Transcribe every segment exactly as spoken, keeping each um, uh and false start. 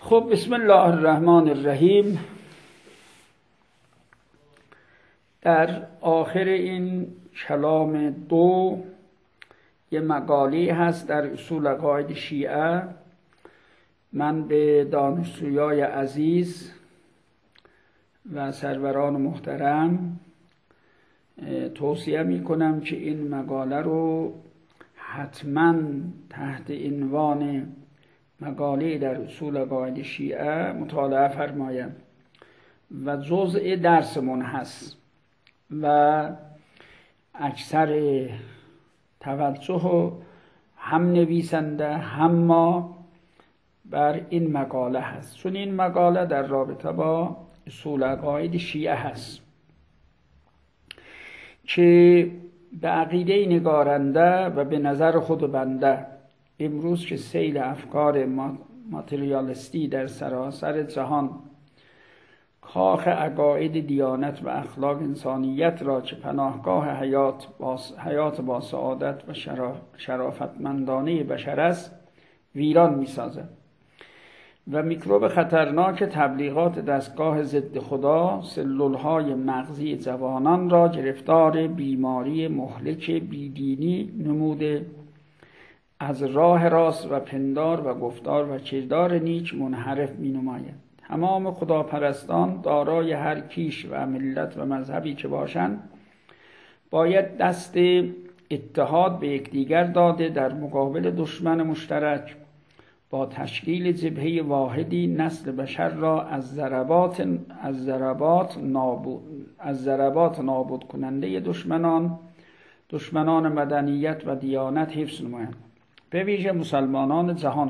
خب بسم الله الرحمن الرحیم. در آخر این کلام دو یه مقاله هست در اصول عقاید شیعه. من به دانشجویای عزیز و سروران محترم توصیه می کنم که این مقاله رو حتما تحت عنوان مقاله در اصول عقاید شیعه مطالعه فرمایند و جزء درسمون هست و اکثر توجه هم نویسنده هم ما بر این مقاله هست، چون این مقاله در رابطه با اصول عقاید شیعه هست که به عقیده نگارنده و به نظر خود بنده امروز که سیل افکار ماتریالیستی در سراسر جهان کاخ عقاید دیانت و اخلاق انسانیت را که پناهگاه حیات با, حیات با سعادت و شرافتمندانه بشر است ویران می سازد و میکروب خطرناک تبلیغات دستگاه ضد خدا سلولهای مغزی جوانان را گرفتار بیماری مهلک بیدینی نموده، از راه راست و پندار و گفتار و کردار نیک منحرف می نماید. تمام خداپرستان دارای هر کیش و ملت و مذهبی که باشند باید دست اتحاد به یکدیگر داده در مقابل دشمن مشترک با تشکیل جبهه واحدی نسل بشر را از ضربات از ضربات نابود از ضربات نابود کننده دشمنان دشمنان مدنیت و دیانت حفظ نمایند. به ویژه مسلمانان جهان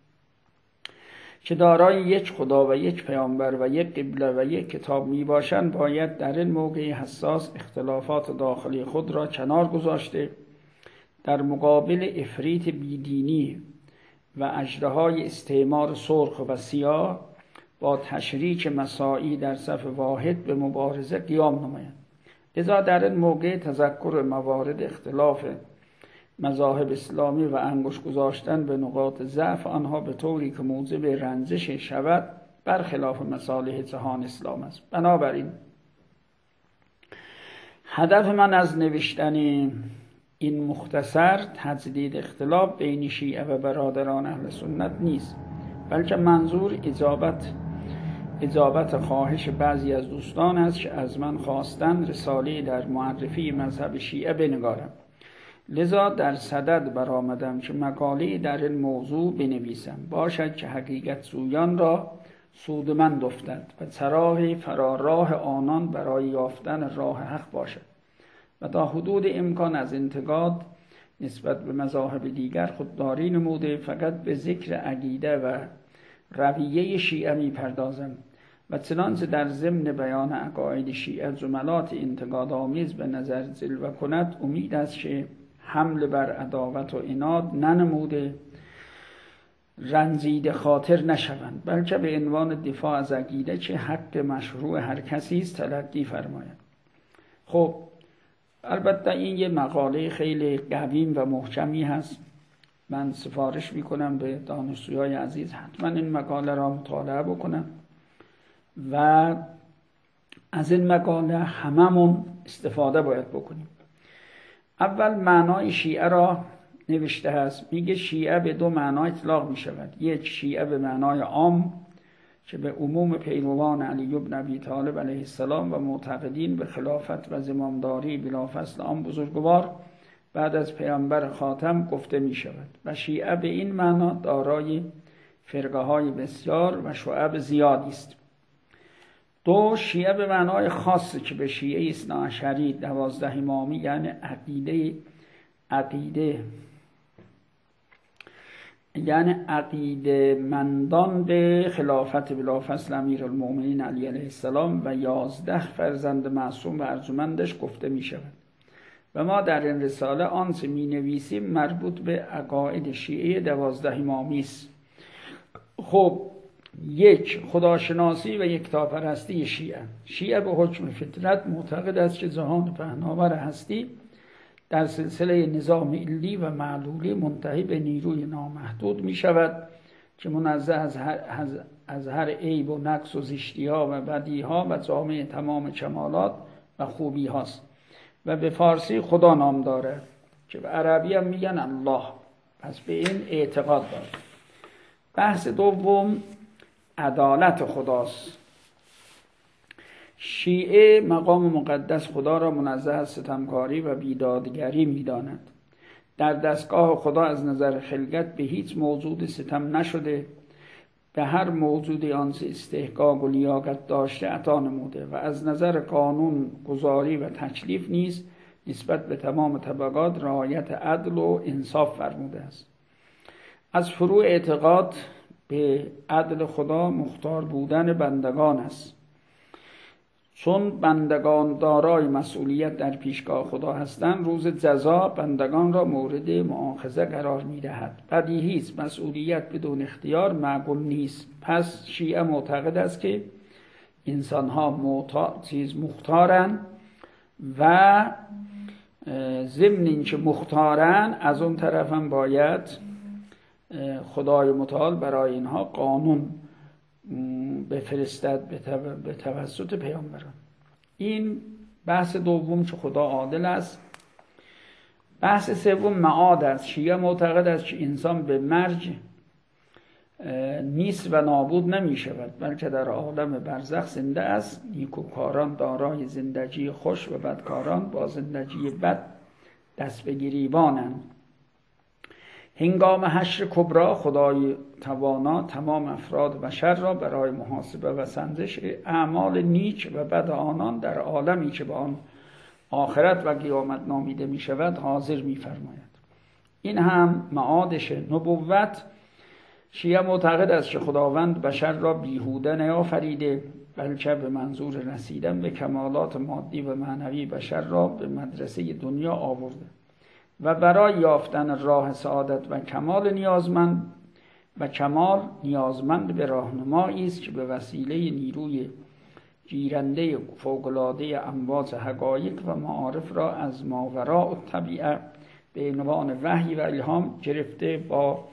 که دارای یک خدا و یک پیامبر و یک قبله و یک کتاب می باشند باید در این موقع حساس اختلافات داخلی خود را کنار گذاشته در مقابل افریط بیدینی و اژدهای استعمار سرخ و سیاه با تشریک مساعی در صف واحد به مبارزه قیام نمایند. لذا در این موقع تذکر موارد اختلاف مذاهب اسلامی و انگشت گذاشتن به نقاط ضعف آنها به طوری که موجب رنجش شود برخلاف مصالح جهان اسلام است. بنابراین هدف من از نوشتن این مختصر تجدید اختلاف بین شیعه و برادران اهل سنت نیست، بلکه منظور اجابت اجابت خواهش بعضی از دوستان است که از من خواستن رساله در معرفی مذهب شیعه بنگارم. لذا در صدد برآمدم که مقاله در این موضوع بنویسم باشد که حقیقت جویان را سودمند افتد و چراغ فراراه آنان برای یافتن راه حق باشد و تا حدود امکان از انتقاد نسبت به مذاهب دیگر خودداری نموده فقط به ذکر عقیده و رویه شیعه می پردازم و چنانچه در ضمن بیان عقاید شیعه جملات انتقادآمیز به نظر جلوه کند امید است که حمله بر عداوت و عناد ننموده رنجیده خاطر نشوند، بلکه به عنوان دفاع از عقیده که حق مشروع هر کسی است تلقی فرمایند. خب البته این یه مقاله خیلی قویم و محکمی هست. من سفارش میکنم به دانشجویای عزیز حتما این مقاله را مطالعه بکنم و از این مقاله هممون استفاده باید بکنیم. اول معنای شیعه را نوشته هست، میگه شیعه به دو معنا اطلاق می شود. یک شیعه به معنای عام که به عموم پیروان علی بن ابی طالب علیه السلام و معتقدین به خلافت و زمامداری بلافاصله آن بزرگوار بعد از پیامبر خاتم گفته می شود و شیعه به این معنا دارای فرقه های بسیار و شعب زیادی است. دو شیعه به معنای خاصی که به شیعه اثنا عشری دوازده امامی یعنی عقیده عقیده یعنی عقیده مندان به خلافت بلافاصله امیرالمؤمنین علی علیه السلام و یازده فرزند معصوم و ارجمندش گفته می شود و ما در این رساله آنچه می نویسیم مربوط به عقاید شیعه دوازده امامی است. خب یک خداشناسی و یکتاپرستی شیعه. شیعه به حکم فطرت معتقد است که جهان پهناور هستی در سلسله نظام علی و معلولی منتهی به نیروی نامحدود می شود که منزه از هر, از, از هر عیب و نقص و زشتی ها و بدی ها و جامع تمام کمالات و خوبی هاست و به فارسی خدا نام داره که به عربی هم میگن الله. پس به این اعتقاد داره. بحث دوم عدالت خداست. شیعه مقام مقدس خدا را منزه از ستمکاری و بیدادگری می‌داند. در دستگاه خدا از نظر خلقت به هیچ موجود ستم نشده، به هر موجودی آنچه استحقاق و لیاقت داشته عطا نموده و از نظر قانون گذاری و تکلیف نیز نسبت به تمام طبقات رعایت عدل و انصاف فرموده است. از فروع اعتقاد به عدل خدا مختار بودن بندگان است. چون بندگان دارای مسئولیت در پیشگاه خدا هستند، روز جزا بندگان را مورد مؤاخذه قرار می‌دهد. بدیهی است مسئولیت بدون اختیار معقول نیست. پس شیعه معتقد است که انسان‌ها معتا... چیز مختارن و ضمن اینکه مختارن از اون طرف هم باید خدای متعال برای اینها قانون بفرستد به توسط پیامبران. این بحث دوم که خدا عادل است. بحث سوم معاد است. شیعه معتقد است که انسان به مرج نیست و نابود نمی شود، بلکه در عالم برزخ زنده است. نیکوکاران دارای زندگی خوش و بدکاران با زندگی بد دست به گریبانند. هنگام حشر کبری خدای توانا تمام افراد بشر را برای محاسبه و سنجش اعمال نیک و بد آنان در عالمی که به آن آخرت و قیامت نامیده می شود حاضر می فرماید. این هم معادش. نبوت شیعه معتقد است که خداوند بشر را بیهوده نیافریده، بلکه به منظور رسیدن به کمالات مادی و معنوی بشر را به مدرسه دنیا آورده و برای یافتن راه سعادت و کمال نیازمند و کمال نیازمند به راهنمایی است که به وسیله نیروی گیرنده فوق‌العاده امواج حقایق و معارف را از ماوراء الطبیعه به عنوان وحی و الهام گرفته، با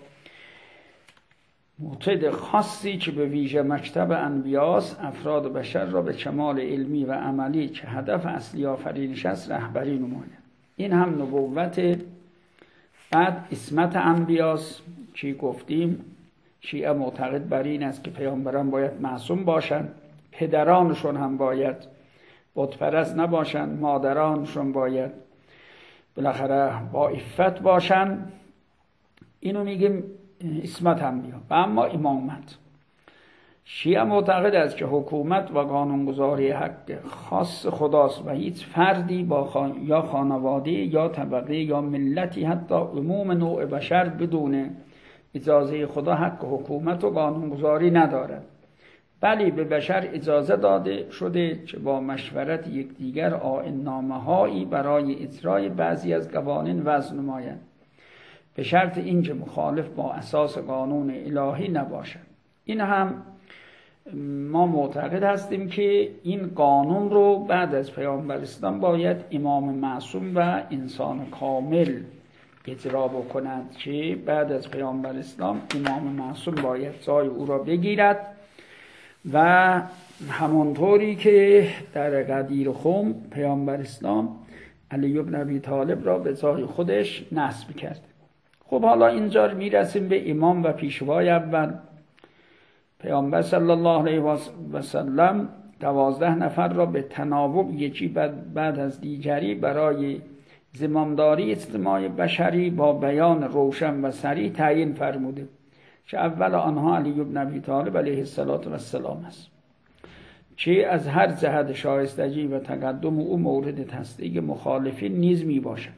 معتقد خاصی که به ویژه مکتب انبیاست، افراد بشر را به کمال علمی و عملی که هدف اصلی آفرینش است رهبری نماید. این هم نبوت. بعد اسمت انبیاست که گفتیم شیعه معتقد بر این است که پیامبران باید معصوم باشند، پدرانشون هم باید بت پرست نباشند، مادرانشون باید بالاخره با عفت باشند. اینو میگیم اسمت انبیا. و اما امامت، شیعه معتقد است که حکومت و قانونگذاری حق خاص خداست و هیچ فردی با خان... یا خانواده یا طبقه یا ملتی حتی عموم نوع بشر بدون اجازه خدا حق حکومت و قانونگذاری ندارد، بلی به بشر اجازه داده شده که با مشورت یکدیگر آیین‌نامه‌هایی برای اجرای بعضی از قوانین وضع نمایند، به شرط اینکه مخالف با اساس قانون الهی نباشد. این هم ما معتقد هستیم که این قانون رو بعد از پیامبر اسلام باید امام معصوم و انسان کامل اجرا بکند، که بعد از پیامبر اسلام امام معصوم باید جای او را بگیرد و همانطوری که در غدیر خم پیامبر اسلام علی بن ابی طالب را به جای خودش نصب کرد. خب حالا اینجا میرسیم به امام و پیشوای اول. پیامبر صلی الله علیه و سلم دوازده نفر را به تناوب یکی بعد, بعد از دیگری برای زمامداری اجتماع بشری با بیان روشن و صریح تعیین فرموده که اول آنها علی بن ابی طالب علیه السلام است که از هر جهت شایستگی و تقدم او مورد تصدیق مخالفین نیز می باشد.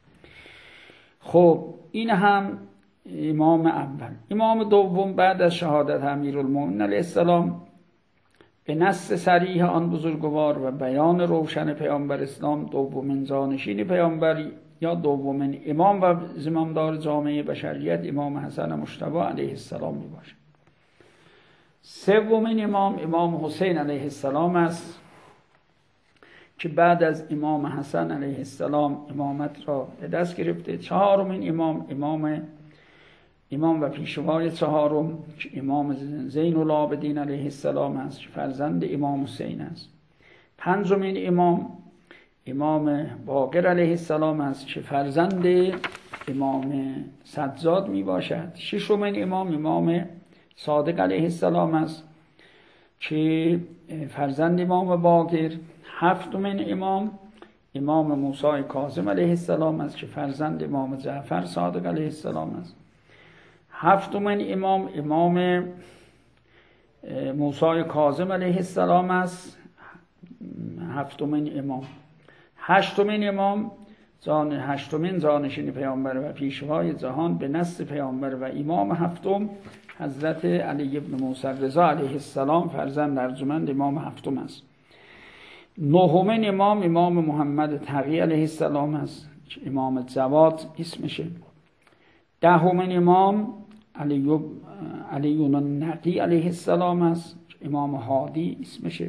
خب این هم امام اول. امام دوم بعد از شهادت امیرالمومنین علیه السلام به نص صریح آن بزرگوار و بیان روشن پیامبر اسلام دومین جانشین پیامبر یا دومین امام و زمامدار جامعه بشریت امام حسن مجتبی علیه السلام می باشد. سومین امام امام حسین علیه السلام است که بعد از امام حسن علیه السلام امامت را به دست گرفته. چهارمین امام امام امام و پیشوای چهارم که امام زین العابدین علیه السلام است که فرزند امام حسین است. پنجمین امام امام باقر علیه السلام است که فرزند امام سجاد می باشد. ششمین امام امام صادق علیه السلام است که فرزند امام باقر. هفتمین امام امام موسی کاظم علیه السلام است که فرزند امام جعفر صادق علیه السلام است. هفتمین امام امام موسی کاظم علیه السلام است. هفتمین امام. هشتمین امام زان هشتمین زانشین پیامبر و پیشوای جهان به نص پیامبر و امام هفتم حضرت علی ابن موسی رضا علیه السلام فرزند ارجمند امام هفتم است. نهمین امام امام محمد تقی علیه السلام است که امام جواد اسمشه. دهمین امام علی علی النقی علیه السلام است که امام هادی اسمشه.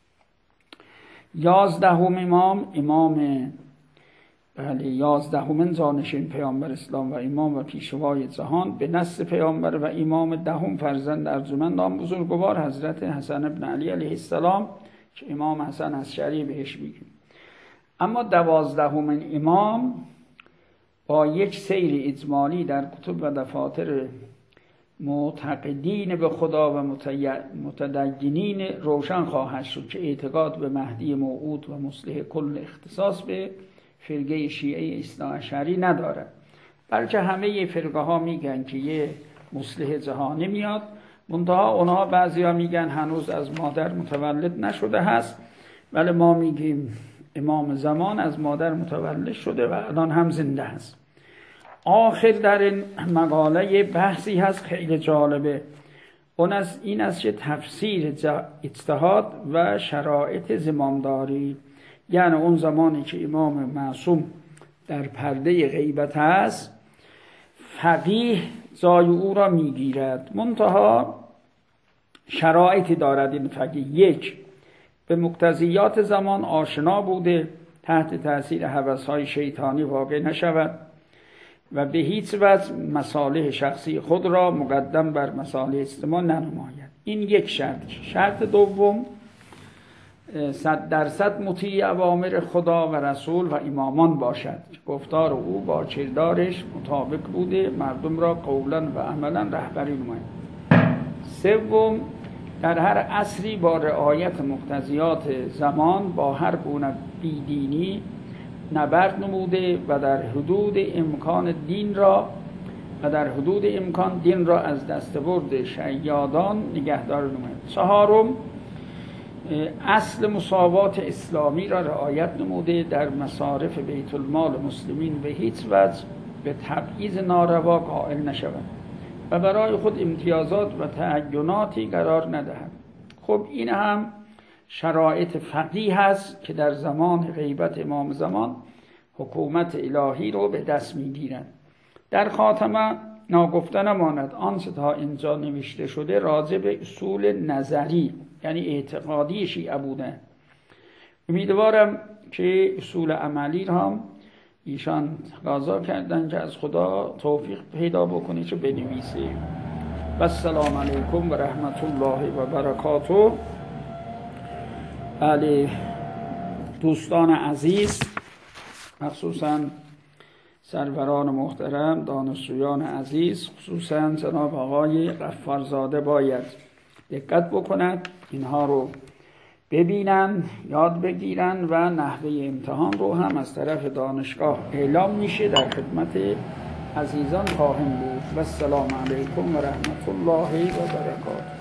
یازدهم امام امام بله یازدهمین جانشین پیامبر اسلام و امام و پیشوای جهان به نص پیامبر و امام دهم فرزند ارجمند آن بزرگوار حضرت حسن ابن علی علیه السلام که امام حسن عسکری بهش میگیم. اما دوازدهمین امام با یک سیر اجمالی در کتب و دفاتر معتقدین به خدا و متدینین روشن خواهد شد که اعتقاد به مهدی موعود و مصلح کل اختصاص به فرقه شیعه اثنا عشری ندارد، بلکه همه فرقه ها میگن که یه مصلح جهانی میاد، منتها اونها بعضی ها میگن هنوز از مادر متولد نشده هست، ولی ما میگیم امام زمان از مادر متولد شده و الان هم زنده هست. آخر در این مقاله بحثی هست خیلی جالبه، اون از این است که تفسیر اجتهاد و شرایط زمامداری، یعنی اون زمانی که امام معصوم در پرده غیبت هست فقیه جای او را میگیرد، منتها شرایطی دارد این فقیه. یک، به مقتضیات زمان آشنا بوده، تحت تاثیر هوس‌های شیطانی واقع نشود و به هیچ وجه مصالح شخصی خود را مقدم بر مصالح اجتماع ننماید. این یک شرط. شرط دوم، صد درصد مطیع اوامر خدا و رسول و امامان باشد، گفتار او با کردارش مطابق بوده، مردم را قولا و عملا رهبری نماید. سوم، در هر عصری با رعایت مقتضیات زمان با هر گونه بیدینی نبرد نموده و در حدود امکان دین را و در حدود امکان دین را از دستبرد شیادان نگهدار نماید. چهارم، اصل مساوات اسلامی را رعایت نموده، در مصارف بیت المال مسلمین به هیچ وجه به تبعیض ناروا قائل نشود و برای خود امتیازات و تعیناتی قرار ندهد. خب این هم شرایط فقیه هست که در زمان غیبت امام زمان حکومت الهی رو به دست میگیرند. در خاتمه ناگفته نماند آنچه تا اینجا نوشته شده راجع به اصول نظری یعنی اعتقادی شیعه بوده. امیدوارم که اصول عملی هم ایشان تقاضا کردن که از خدا توفیق پیدا بکنه که بنویسه. و السلام علیکم و رحمت الله و برکاته. بله دوستان عزیز، مخصوصا سروران محترم، دانشجویان عزیز، خصوصا جناب آقای غفارزاده باید دقت بکنند، اینها رو ببینن، یاد بگیرن و نحوه امتحان رو هم از طرف دانشگاه اعلام میشه، در خدمت عزیزان خواهیم بود. و السلام علیکم و رحمت الله و برکاته.